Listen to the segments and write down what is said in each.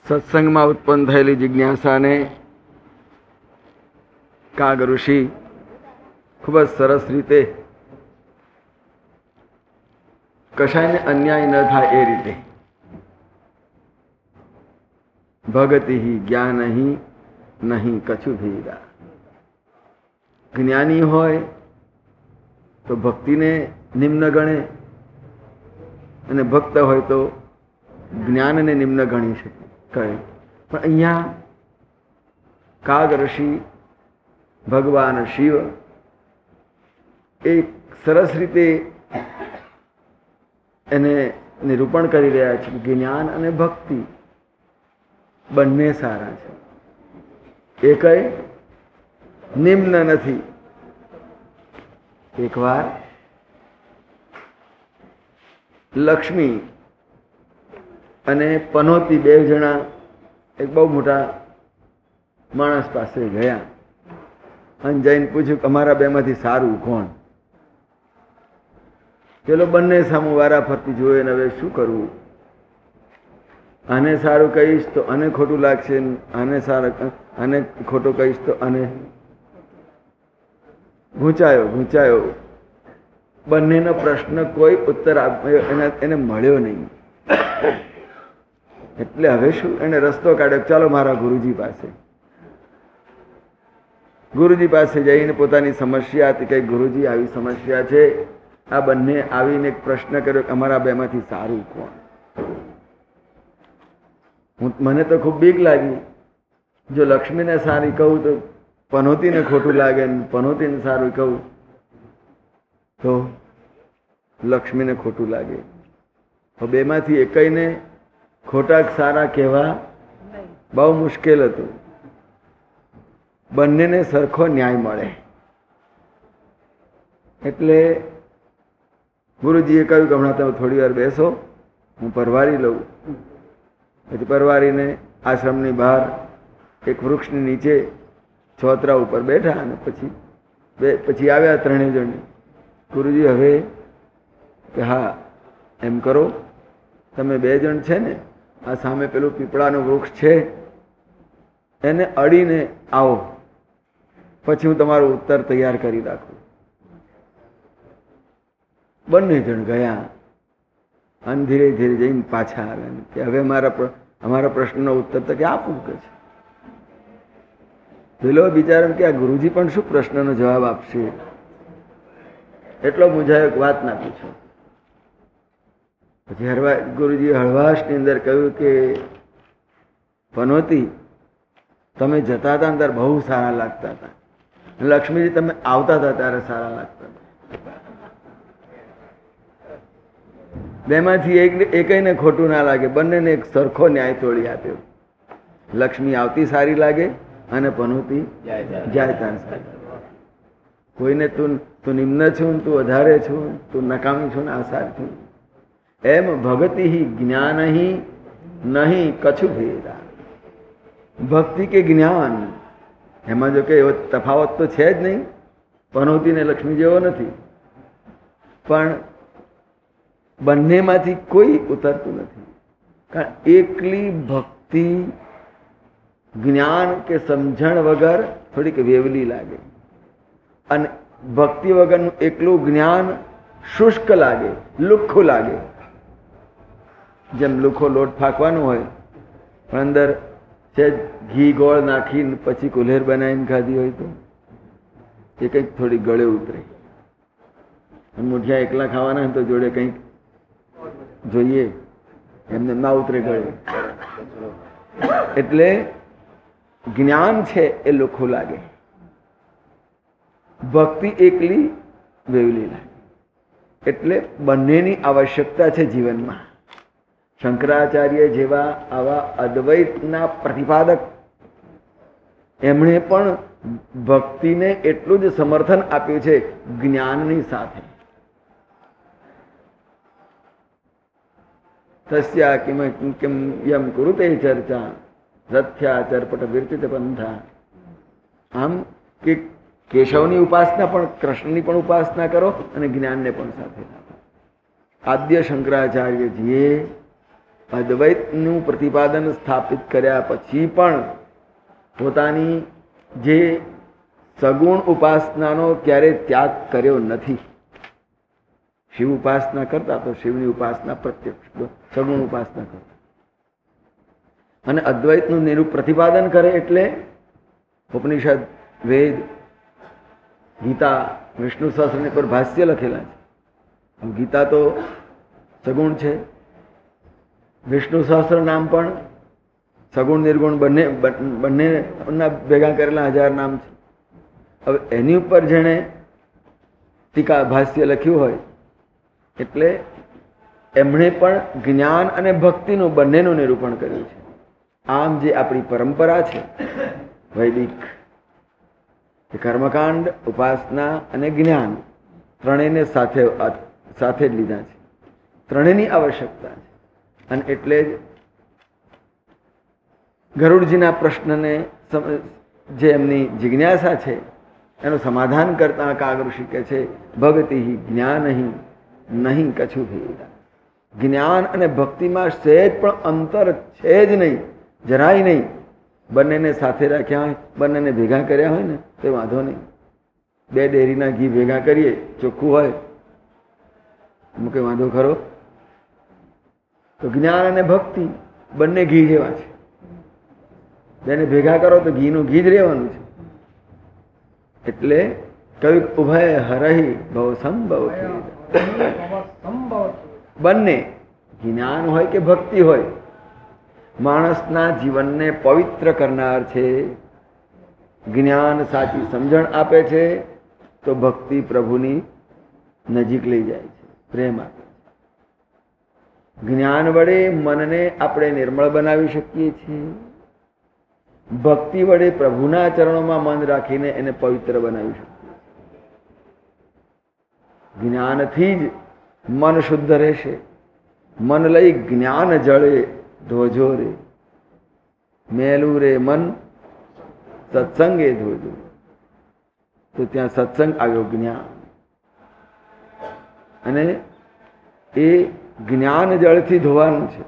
સત્સંગમાં ઉત્પન્ન થયેલી જિજ્ઞાસાને કાગ ઋષિ ખૂબ જ સરસ રીતે કશાયને અન્યાય ન થાય એ રીતે ભગતિ જ્ઞાન નહીં કછુ ભેદા. જ્ઞાની હોય તો ભક્તિને નિમ્ન ગણે અને ભક્ત હોય તો જ્ઞાનને નિમ્ન ગણી શકે કહે. પણ અહીંયા કાગ ઋષિ ભગવાન શિવ એક સરસ રીતે એને નિરૂપણ કરી રહ્યા છે. જ્ઞાન અને ભક્તિ બંને સારા છે, એ કઈ નિમ્ન નથી. એકવાર લક્ષ્મી અને પનોતી બે જણા એક બહુ મોટા માણસ પાસે ગયા અને જઈને પૂછ્યું કે અમારા બેમાંથી સારું કોણ? પેલો બંને સામું વારા ફરતી જોયે ને હવે શું કરવું? આને સારું કહીશ તો આને ખોટું લાગશે, આને ખોટું કહીશ તો આને. ઘૂંચાયો. બંનેનો પ્રશ્ન કોઈ ઉત્તર એને મળ્યો નહીં. એટલે હવે શું, એને રસ્તો કાઢ્યો, ચાલો મારા ગુરુજી પાસે જઈને પોતાની સમસ્યા હતી કે ગુરુજી આવી સમસ્યા છે. આ બંને આવીને એક પ્રશ્ન કર્યો કે અમારા બેમાંથી સારું કોણ? મને તો ખૂબ બીક લાગી. જો લક્ષ્મીને સારી કહું તો પનોતીને ખોટું લાગે, પનોતીને સારું કહું તો લક્ષ્મીને ખોટું લાગે. બેમાંથી એકઈને ખોટા સારા કહેવા બહુ મુશ્કેલ હતું. બંનેને સરખો ન્યાય મળે. એટલે ગુરુજીએ કહ્યું કે હમણાં તમે થોડી વાર બેસો, હું પરવારી લઉં. પછી પરવારીને આશ્રમની બહાર એક વૃક્ષની નીચે છોતરા ઉપર બેઠા અને પછી આવ્યા ત્રણેય જણ. ગુરુજી હવે કે હા એમ કરો, તમે બે જણ છે ને આ સામે પેલું પીપળાનું વૃક્ષ છે એને અડીને આવો, પછી હું તમારો ઉત્તર તૈયાર કરી રાખું. બંને જણ ગયા અને ધીરે ધીરે જઈને પાછા આવ્યા કે હવે અમારા પ્રશ્નનો ઉત્તર તો કે આપું કે છે. પેલો બિચારો કે આ ગુરુજી પણ શું પ્રશ્નનો જવાબ આપશે? એટલો મૂંઝાયો કે વાત ના પૂછો. પછી ગુરુજી હળવાશની અંદર કહ્યું કે પનોતી, તમે જતા હતા ત્યારે બહુ સારા લાગતા હતા. લક્ષ્મીજી તમે આવતા હતા ત્યારે સારા લાગતા હતા. બેમાંથી એકઈને ખોટું ના લાગે, બંનેને એક સરખો ન્યાય તોડી આપ્યો. લક્ષ્મી આવતી સારી લાગે અને પનોતી જાય ત્યાં સારી. કોઈને તું નિમ્ન છું, તું વધારે છું, તું નકામી છું ને આ સારી છું. એમ ભગતિ જ્ઞાન નહીં કછુ ભેદા. ભક્તિ કે જ્ઞાન એમાં જો કે એવો તફાવત તો છે જ નહીં. પનોતી ને લક્ષ્મી જેવો નથી, પણ બંનેમાંથી કોઈ ઉતરતું નથી. કારણ એકલી ભક્તિ જ્ઞાન કે સમજણ વગર થોડીક વેવલી લાગે, અને ભક્તિ વગરનું એકલું જ્ઞાન શુષ્ક લાગે, લુખ્ખું લાગે. જેમ લુખ્ખો લોટ ફાંકવાનો હોય પણ અંદર છે ઘી ગોળ નાખીને પછી કુલ્હેર બનાવીને ખાધી હોય તો એ કંઈક થોડી ગળે ઉતરે. મુઠિયા એકલા ખાવાના હોય તો જોડે કંઈક જોઈએ, એમને ના ઉતરે ગળે. એટલે જ્ઞાન છે એ લુખ્ખું લાગે, ભક્તિ એકલી વેવલી લાગે. એટલે બંનેની આવશ્યકતા છે જીવનમાં. શંકરાચાર્ય જેવા આવા અદ્વૈતના પ્રતિપાદક એમણે પણ ભક્તિને એટલું જ સમર્થન આપ્યું છે જ્ઞાનની સાથે. તસ્યા કિમ યમ કુરુતે ચર્ચા રથ્યા ચરપટ વિરચિત પંથા. આમ કે કેશવની ઉપાસના પણ, કૃષ્ણની પણ ઉપાસના કરો અને જ્ઞાનને પણ સાથે રાખો. આદ્ય શંકરાચાર્યજીએ અદ્વૈતનું પ્રતિપાદન સ્થાપિત કર્યા પછી પણ પોતાની જે સગુણ ઉપાસનાનો ક્યારે ત્યાગ કર્યો નથી. શિવ ઉપાસના કરતા તો શિવની ઉપાસના પ્રત્યક્ષ સગુણ ઉપાસના કરતા, અને અદ્વૈતનું નિરૂપ પ્રતિપાદન કરે એટલે ઉપનિષદ, વેદ, ગીતા, વિષ્ણુ સહસ્ત્રની પર ભાષ્ય લખેલા છે. ગીતા તો સગુણ છે, વિષ્ણુ સહસ્ત્ર નામ પણ સગુણ નિર્ગુણ બંનેના ભેગા કરેલા 1000 નામ છે. હવે એની ઉપર જેણે ટીકા ભાષ્ય લખ્યું હોય એટલે એમણે પણ જ્ઞાન અને ભક્તિનું બંનેનું નિરૂપણ કર્યું છે. આમ જે આપણી પરંપરા છે વૈદિક, એ કર્મકાંડ, ઉપાસના અને જ્ઞાન ત્રણેયને સાથે જ લીધા છે. ત્રણેયની આવશ્યકતા છે. અને એટલે જ ગરુડજીના પ્રશ્નને જે એમની જિજ્ઞાસા છે એનું સમાધાન કરતા કાગ ઋષિ કહે છે, ભક્તિ જ્ઞાન નહીં કછું ભેદા. જ્ઞાન અને ભક્તિમાં સહેજ પણ અંતર છે જ નહીં, જરાય નહીં. બંનેને સાથે રાખ્યા હોય, બંનેને ભેગા કર્યા હોય ને તો વાંધો નહીં. 2 ડેરીના ઘી ભેગા કરીએ, ચોખ્ખું હોય, મૂકે વાંધો ખરો? તો જ્ઞાન અને ભક્તિ બંને ઘી જેવા છે. બેને ભેગા કરો તો ઘીનું ઘી જ રહેવાનું છે. એટલે કવિ ઉભય હરહી ભવ સંભવ, બંને જ્ઞાન હોય કે ભક્તિ હોય માણસના જીવનને પવિત્ર કરનાર છે. જ્ઞાન સાચી સમજણ આપે છે તો ભક્તિ પ્રભુની નજીક લઈ જાય છે, પ્રેમ આપે છે. જ્ઞાન વડે મનને આપણે નિર્મળ બનાવી શકીએ છીએ. ભક્તિ વડે પ્રભુના ચરણોમાં મન રાખીને એને પવિત્ર બનાવી શકીએ. જ્ઞાનથી જ મન શુદ્ધ રહેશે. મન લઈ જ્ઞાન જળે ધોજો રે, મેલું રે મન સત્સંગે ધોજો. તો ત્યાં સત્સંગ આવ્યો, જ્ઞાન. અને એ જ્ઞાન જળથી ધોવાનું છે.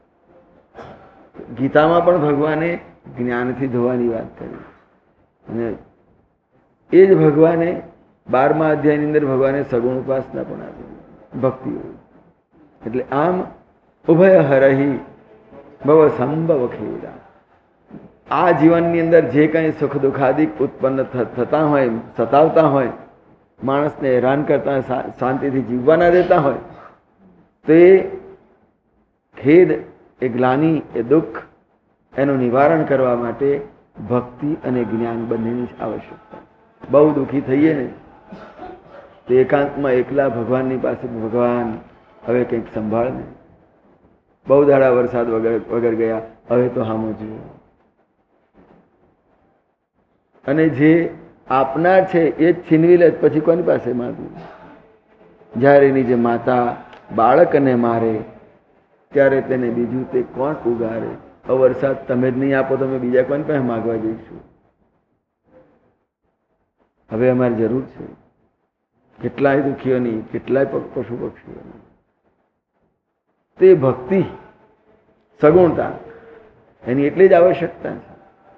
ગીતામાં પણ ભગવાને જ્ઞાનથી ધોવાની વાત કરી. અને એ જ ભગવાને 12મા અધ્યાયની અંદર ભગવાને સગુણ ઉપાસના પણ આપી, ભક્તિ. એટલે આમ ઉભય હરહી ભવ સંભવ ખેડા. આ જીવનની અંદર જે કંઈ સુખ દુઃખાદિક ઉત્પન્ન થતા હોય, સતાવતા હોય, માણસને હેરાન કરતા હોય, શાંતિથી જીવવા ના દેતા હોય, તો એ ખેદ, એ ગ્લાની, એ દુઃખ, એનું નિવારણ કરવા માટે ભક્તિ અને જ્ઞાન બંનેની જ આવશ્યકતા. બહુ દુઃખી થઈએ ને તો એકાંતમાં એકલા ભગવાનની પાસે, ભગવાન હવે કંઈક સંભાળ ને, બહુ દાડા વરસાદ વગર ગયા, હવે તો હામો જુઓ. અને જે આપનાર છે એ જ છીનવી લે પછી કોની પાસે માંગવું? જ્યારે એની જે માતા બાળકને મારે ત્યારે તેને બીજું તે કોણ ઉગારે? વરસાદ તમે જ નહીં આપો, તમે બીજા કોની પાસે માગવા જઈશું? હવે અમારી જરૂર છે કેટલાય દુઃખીઓની, કેટલાય પશુ પક્ષીઓની. તે ભક્તિ, સગુણતા, એની એટલી જ આવશ્યકતા છે.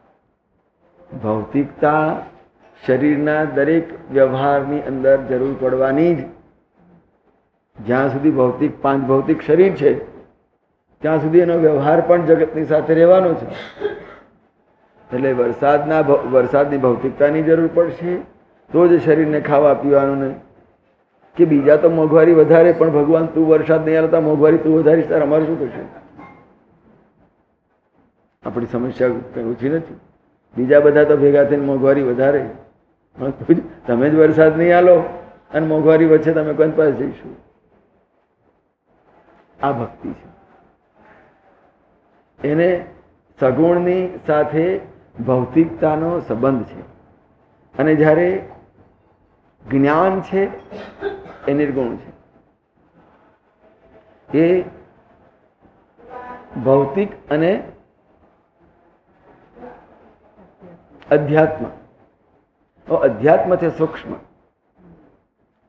ભૌતિકતા શરીરના દરેક વ્યવહારની અંદર જરૂર પડવાની જ. જ્યાં સુધી પાંચ ભૌતિક શરીર છે ત્યાં સુધી એનો વ્યવહાર પણ જગતની સાથે રહેવાનો છે. એટલે વરસાદની ભૌતિકતાની જરૂર પડશે તો જ શરીરને ખાવા પીવાનું નહીં. કે બીજા તો મોંઘવારી વધારે, પણ ભગવાન તું વરસાદ નહીં આવતા મોંઘવારી તું વધારીશ, તાર અમારે શું થશે? આપણી સમસ્યા કઈ ઓછી નથી. બીજા બધા તો ભેગા થઈને મોંઘવારી વધારે, તમે જ વરસાદ નહીં આલો અને મોંઘવારી વચ્ચે તમે કોની પાસે જઈશું? આ ભક્તિ છે. એને સગુણની સાથે ભૌતિકતાનો સંબંધ છે. અને જ્યારે જ્ઞાન છે એ નિર્ગુણ છે. એ ભૌતિક અને અધ્યાત્મ. અધ્યાત્મ છે સૂક્ષ્મ.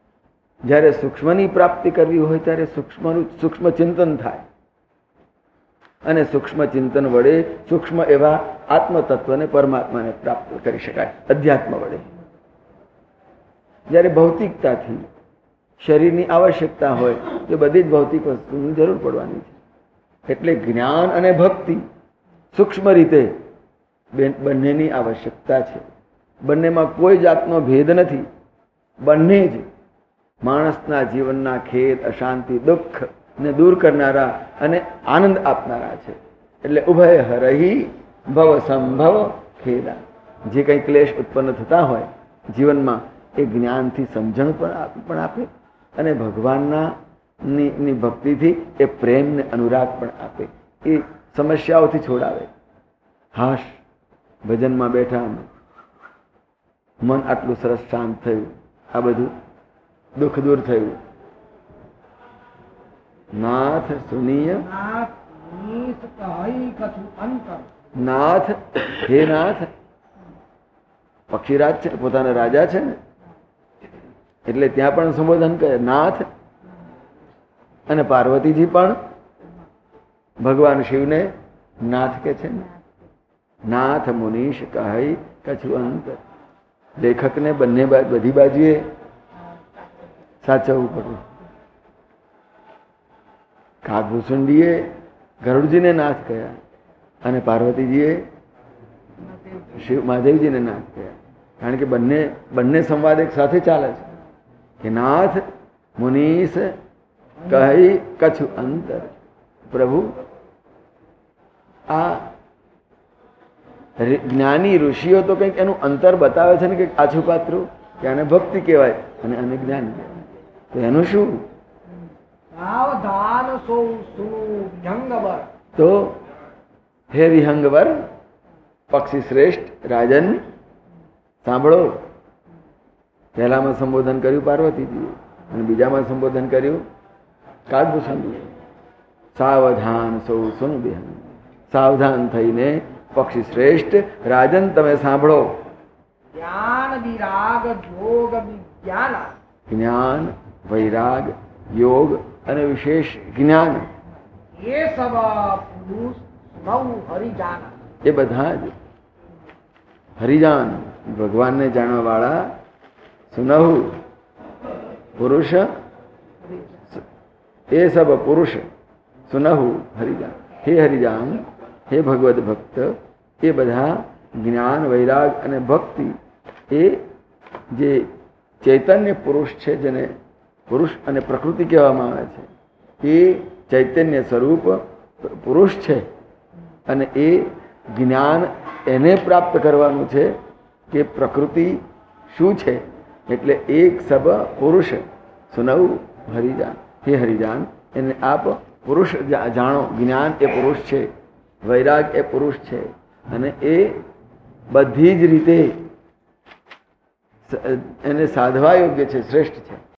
જ્યારે સૂક્ષ્મની પ્રાપ્તિ કરવી હોય ત્યારે સૂક્ષ્મ ચિંતન થાય. અને સૂક્ષ્મ ચિંતન વડે સૂક્ષ્મ એવા આત્મતત્વને પરમાત્માને પ્રાપ્ત કરી શકાય અધ્યાત્મ વડે. જ્યારે ભૌતિકતાથી શરીરની આવશ્યકતા હોય તો બધી જ ભૌતિક વસ્તુની જરૂર પડવાની છે. એટલે જ્ઞાન અને ભક્તિ સૂક્ષ્મ રીતે બંનેની આવશ્યકતા છે. બંનેમાં કોઈ જાતનો ભેદ નથી. બંને જ માણસના જીવનના ખેદ, અશાંતિ, દુઃખ ને દૂર કરનારા અને આનંદ આપનારા છે. એટલે ઉભય હરહી ભવ સંભવ ખેદા. જે કંઈ ક્લેશ ઉત્પન્ન થતા હોય જીવનમાં એ જ્ઞાનથી સમજણ પણ આપે અને ભગવાનના ની ભક્તિથી એ પ્રેમ ને અનુરાગ પણ આપે. એ સમસ્યાઓથી છોડાવે. હાશ, ભજનમાં બેઠા મન આટલું સરસ શાંત થયું, આ બધું દુઃખ દૂર થયું. નાથ સુનીય નાથ, હે નાથ. પક્ષીરાજ છે, પોતાના રાજા છે ને, એટલે ત્યાં પણ સંબોધન કરે નાથ. અને પાર્વતીજી પણ ભગવાન શિવને નાથ કે છે ને. નાથ મુનીશ કહી કછું અંત. લેખકને બંને બધી બાજુએ સાચવવું પડ્યું. કાગભૂષણજીએ ગરુડજીને નાથ કહ્યા અને પાર્વતીજીએ શિવ મહાદેવજીને નાથ કહ્યા. કારણ કે બંને સંવાદ એક સાથે ચાલે છે કે નાથ મુનીશ કહી કછું અંતર. પ્રભુ, આ જ્ઞાની ઋષિઓ તો કંઈક એનું અંતર બતાવે છે ને, કંઈક આછું પાત્રું, કે આને ભક્તિ કહેવાય અને આને જ્ઞાન કહેવાય. તો એનું શું? તો હે વિહંગવર, પક્ષી શ્રેષ્ઠ રાજન, સાંભળો. પહેલામાં સંબોધન કર્યું પાર્વતીજીએ અને બીજામાં સંબોધન કર્યું કાગભૂષણજીએ. સાવધાન સૌ સુન વિહંગ. સાવધાન થઈને પક્ષી શ્રેષ્ઠ રાજન, તમે સાંભળો. જ્ઞાન વિરાગ યોગ વિજ્ઞાન. જ્ઞાન, વૈરાગ, યોગ અને વિશેષ જ્ઞાન, એ સબ પુરુષ નવ હરિજાન. એ બધા જ હરિજાન, ભગવાનને જાણવા વાળા સુનહુ પુરુષ. એ સબ પુરુષ સુનહુ હરિજાન. હે હરિજાન, હે ભગવદ ભક્ત, એ બધા જ્ઞાન, વૈરાગ અને ભક્તિ, એ જે ચૈતન્ય પુરુષ છે, જેને પુરુષ અને પ્રકૃતિ કહેવામાં આવે છે, એ ચૈતન્ય સ્વરૂપ પુરુષ છે. અને એ જ્ઞાન એને પ્રાપ્ત કરવાનું છે કે પ્રકૃતિ શું છે. એટલે એક સબ પુરુષ સુનવ હરિજાન. હે હરિજાન, એને આપ પુરુષ જાણો. જ્ઞાન એ પુરુષ છે, વૈરાગ એ પુરુષ છે અને એ બધી જ રીતે એને સાધવા યોગ્ય છે, શ્રેષ્ઠ છે.